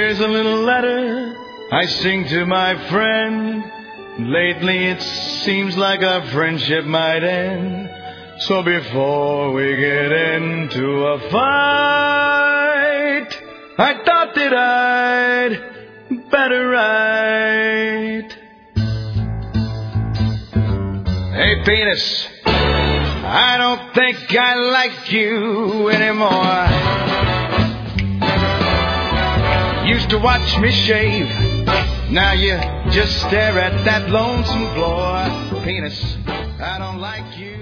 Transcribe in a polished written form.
Here's a little letter I sing to my friend. Lately it seems like our friendship might end. So before we get into a fight, I thought that I'd better write. Hey, penis, I don't think I like you anymore. Used to watch me shave, now you just stare at that lonesome floor. Penis, I don't like you.